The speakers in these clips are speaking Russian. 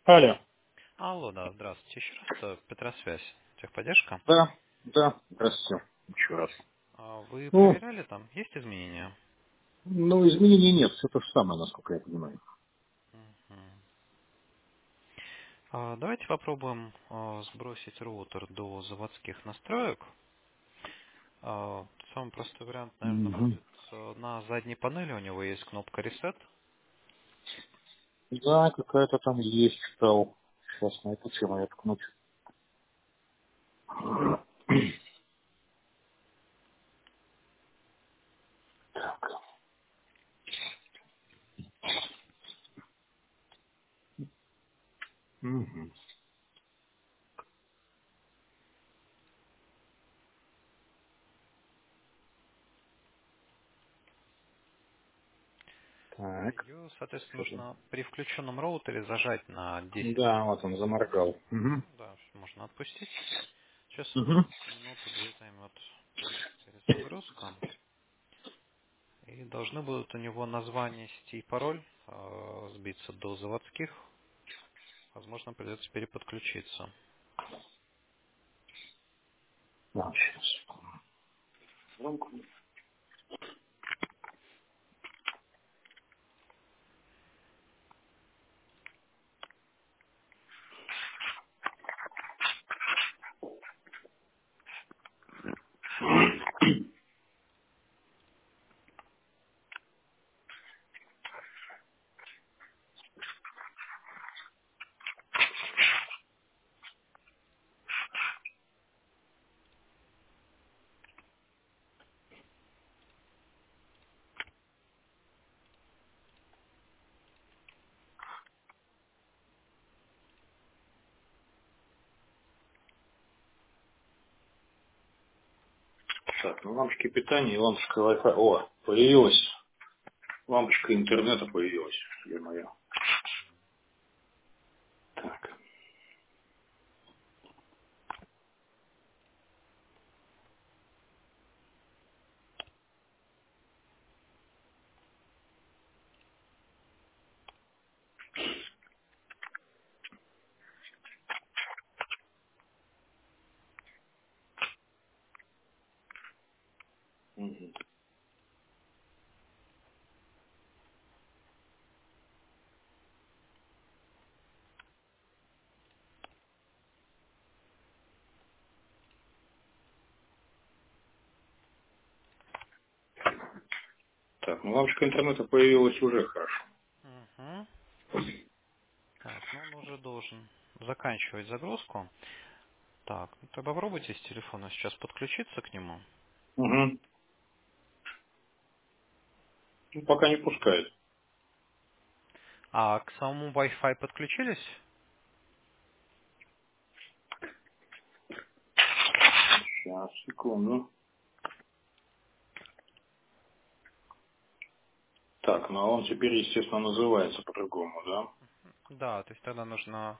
Алло. Алло, да, здравствуйте. Еще раз Петросвязь, техподдержка. Да, да, здравствуйте. Еще раз. Вы Ну, проверяли там? Есть изменения? изменений нет, все то же самое, насколько я понимаю. Мгм. Давайте попробуем сбросить роутер до заводских настроек. Самый простой вариант, наверное, Мгм. будет на задней панели у него есть кнопка Reset. Да, какая-то там есть, стал. Сейчас найду, чем я ткнуть. Так. Мгм. Так. Ее, соответственно, Что же? нужно при включенном роутере зажать на 10 Да, секунд. вот он заморгал. Угу. Да, можно отпустить. Сейчас Угу. минуту-две займет перезагрузка. И должны будут у него название сети и пароль сбиться до заводских. Возможно, придется переподключиться. Да, сейчас. Так, ну лампочки питания и лампочка Wi-Fi. О, появилась. Лампочка интернета появилась. Ё-моё. Так. Мгм. Так, ну лампочка интернета появилась уже хорошо. Мгм. Так, ну он уже должен заканчивать загрузку. Так, ну тогда попробуйте с телефона сейчас подключиться к нему. Угу. Ну, пока не пускает. А к самому Wi-Fi подключились? Сейчас, секунду. Так, ну а он теперь, естественно, называется по-другому, да? Да, то есть тогда нужно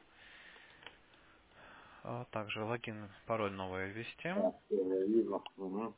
также логин, пароль новый ввести. Так, я вижу. Мгм.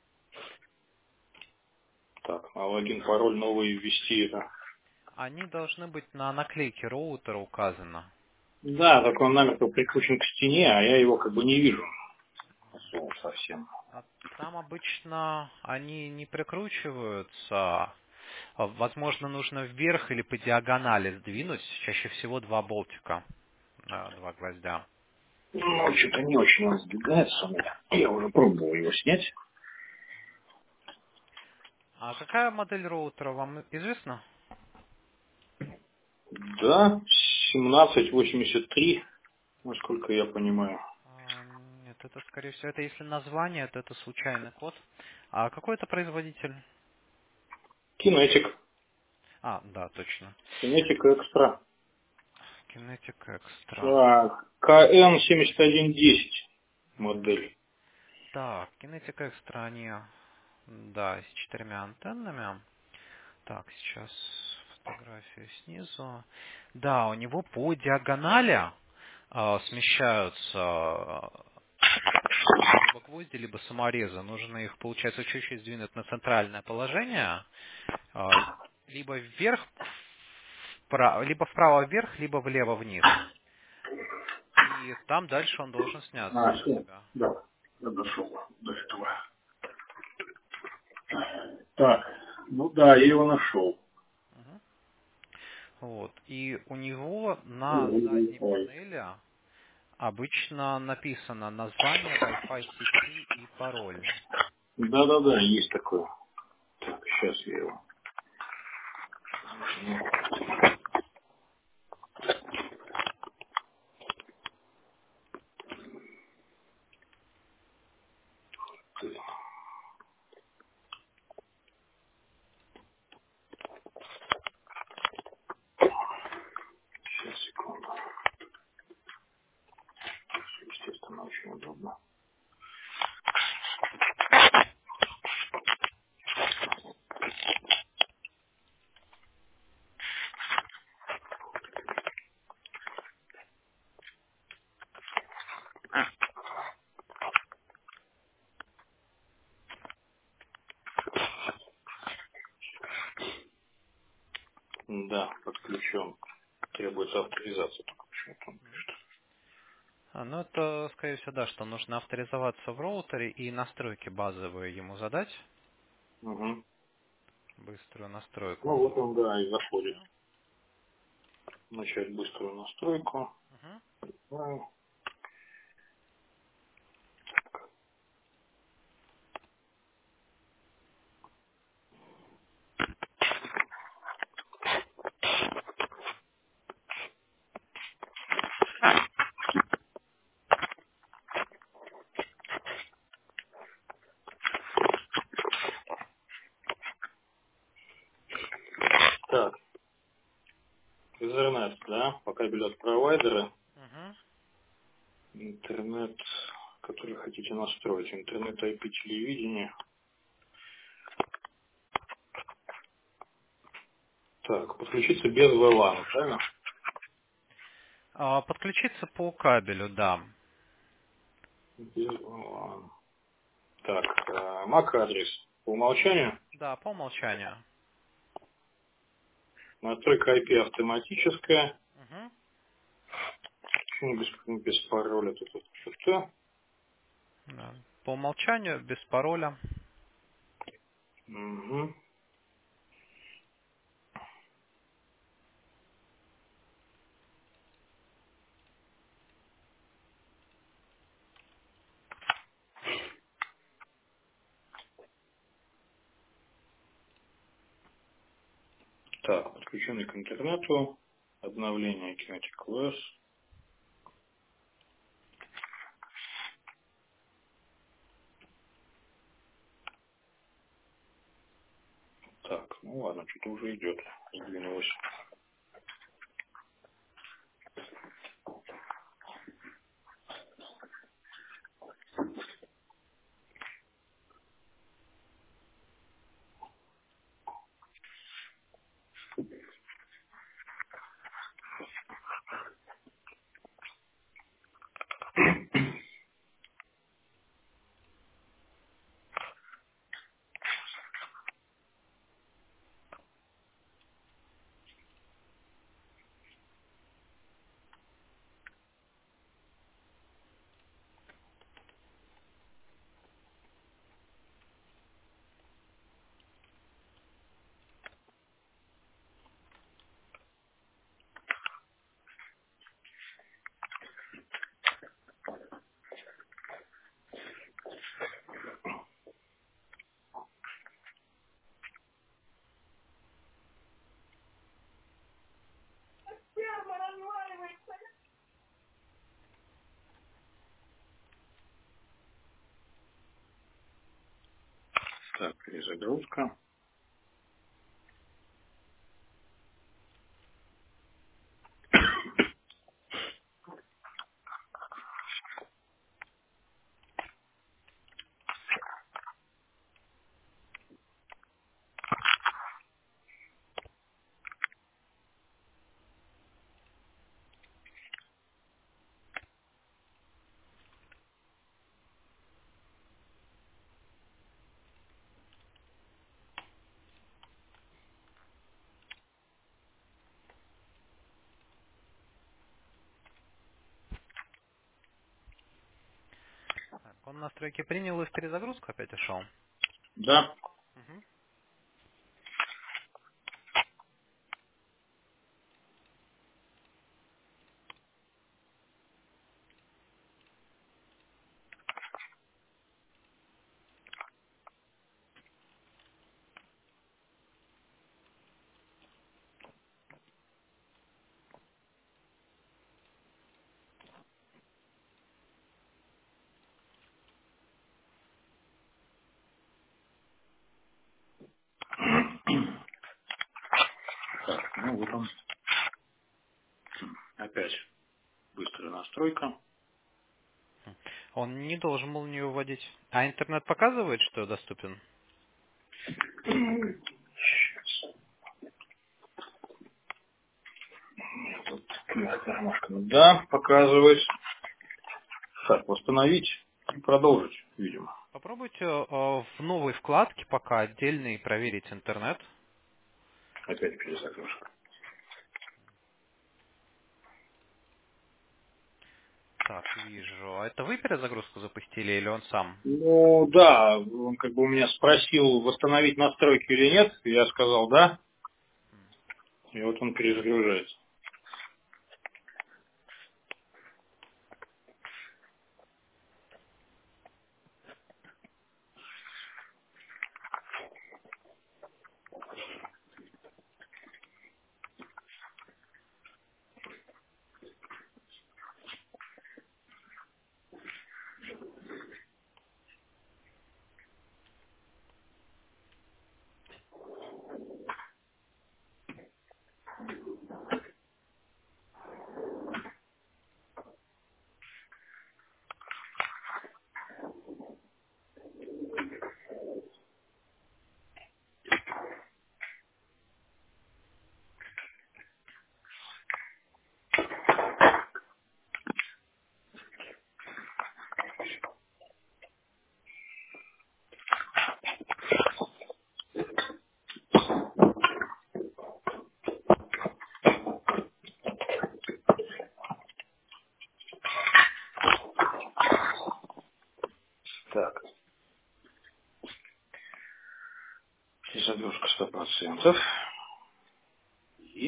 Так, а логин, пароль новый ввести это. Они должны быть на наклейке роутера указано. Да, так он намертво прикручен к стене, а я его как бы не вижу. Особо совсем. Там обычно они не прикручиваются. Возможно, нужно вверх или по диагонали сдвинуть. Чаще всего два болтика, два гвоздя. Ну, что-то не очень он сдвигается у меня. Я уже пробовал его снять. А какая модель роутера вам известна? Да, 1783, насколько я понимаю. Нет, это скорее всего, это если название, то это случайный код. А какой это производитель? Кинетик. Да, точно. Кинетик экстра. Kinetic Extra. Так, КН7110 модель. Так, Kinetic Extra, они, да, с четырьмя антеннами. Так, сейчас фотографию снизу. Да, у него по диагонали смещаются либо гвозди, либо саморезы. Нужно их, получается, чуть-чуть сдвинуть на центральное положение, а, либо вверх либо вправо вверх, либо влево вниз. И там дальше он должен сняться у Все, тебя. да, я дошел до этого. Так, ну да, я его нашел. Мгм. Вот. И у него на задней Ой. панели обычно написано название Wi-Fi сети и пароль. Да-да-да, есть такое. Так, сейчас я его. Сейчас, секунду. Естественно, очень удобно. Да, подключен. Требуется авторизация только почему-то. Ну, это, скорее всего, да, что нужно авторизоваться в роутере и настройки базовые ему задать. Угу. Быструю настройку Ну он вот будет он, да, и делать заходит. тебе. Начать быструю настройку. Мгм. Да. Так, Ethernet, да, по кабелю от провайдера. Мгм. Интернет, который хотите настроить. Интернет IP телевидение. Так, подключиться без VLAN, правильно? Подключиться по кабелю, да. Без VLAN. Так, MAC адрес по умолчанию. Да, по умолчанию. Настройка IP автоматическая. Мгм. Почему без пароля тут что-то? Да. По умолчанию, без пароля. Угу. Так, подключенный к интернету. Обновление Kinetic OS. Так, ну ладно, что-то уже идет. Сдвинулось. Так, перезагрузка. Он настройки принял и в перезагрузку опять ушел. Да. Мгм. Так, ну вот он. Опять быстрая настройка. Он не должен был не выводить. А интернет показывает, что доступен? Сейчас. Тут кармашка. Да, показывает. Так, восстановить и продолжить, видимо. Попробуйте в новой вкладке пока отдельно и проверить интернет. Опять перезагрузка. Так, вижу. А это вы перезагрузку запустили или он сам? Ну да, он как бы у меня спросил, восстановить настройки или нет. Я сказал да. И вот он перезагружается. Так, перезагрузка 100%. И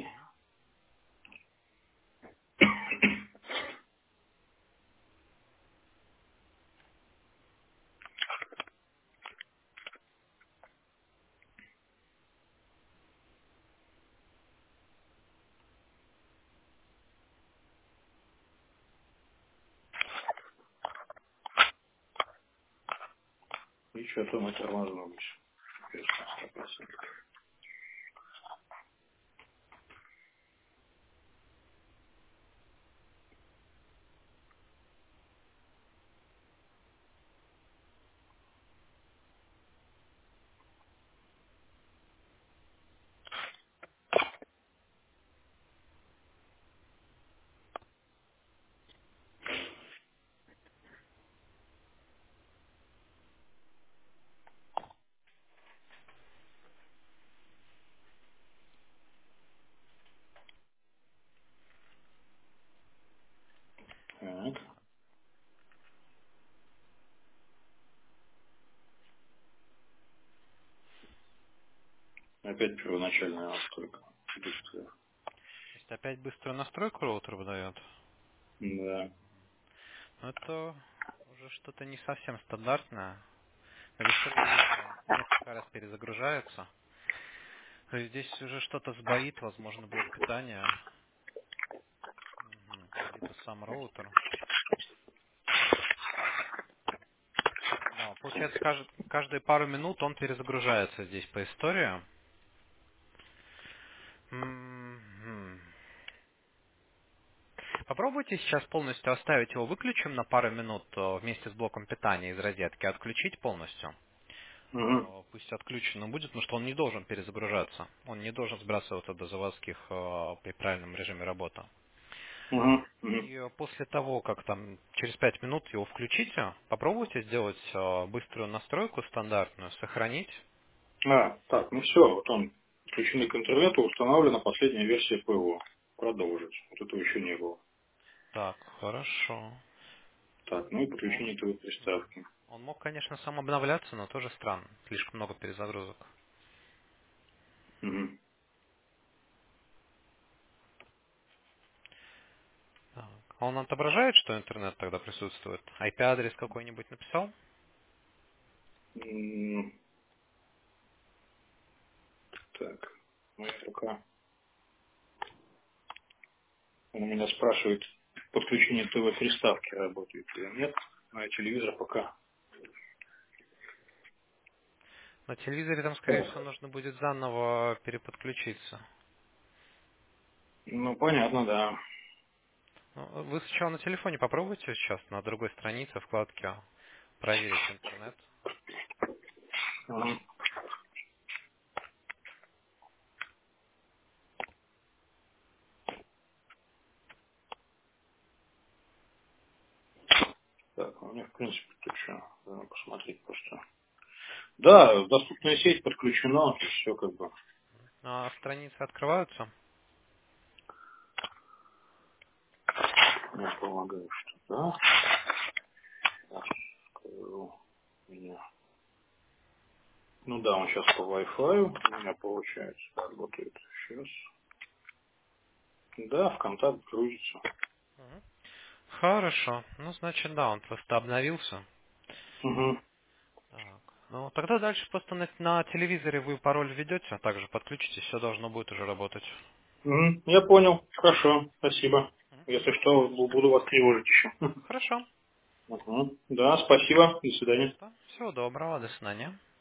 что-то мы тормознулись. 100%. Так, опять первоначальная настройка. Быстрая. То есть опять быструю настройку роутер выдает? Да. Ну, это уже что-то не совсем стандартное. В истории вижу, он несколько раз перезагружается. То есть здесь уже что-то сбоит, возможно, блок питания. Мгм. Либо сам роутер. Да, получается, каждые пару минут он перезагружается здесь по истории. Мгм. Попробуйте сейчас полностью оставить его выключим на пару минут вместе с блоком питания из розетки, отключить полностью. Угу. Пусть отключено будет, потому что он не должен перезагружаться. Он не должен сбрасываться до заводских при правильном режиме работы. Угу. Угу. И после того, как там через 5 минут его включите, попробуйте сделать быструю настройку стандартную, сохранить. А, так, ну все, вот он подключенный к интернету, установлена последняя версия ПО. Продолжить. Вот этого еще не было. Так, хорошо. Так, ну и Вот. подключение ТВ приставки. Он мог, конечно, сам обновляться, но тоже странно. Слишком много перезагрузок. Мгм. Так. Он отображает, что интернет тогда присутствует? IP-адрес какой-нибудь написал? М, Так, моя рука. Он меня спрашивает, подключение ТВ-приставки работает или нет. А телевизор пока. На телевизоре там, скорее всего, Так. нужно будет заново переподключиться. Ну, понятно, да. Ну, вы сначала на телефоне попробуйте сейчас на другой странице вкладке проверить интернет. Мгм. Так, у меня, в принципе, тут что, надо посмотреть просто. Да, доступная сеть подключена, все как бы. А страницы открываются? Я полагаю, что да. Так, скажу меня. Ну да, он сейчас по Wi-Fi у меня получается работает. Сейчас. Да, ВКонтакт грузится. Мгм. Хорошо. Ну, значит, да, он просто обновился. Угу. Так. Ну, тогда дальше просто на телевизоре вы пароль введете, а также подключите, все должно будет уже работать. Угу. Я понял. Хорошо. Спасибо. Если что, буду вас тревожить еще. Хорошо. Угу. Да, спасибо. До свидания. Пожалуйста. Всего доброго. До свидания.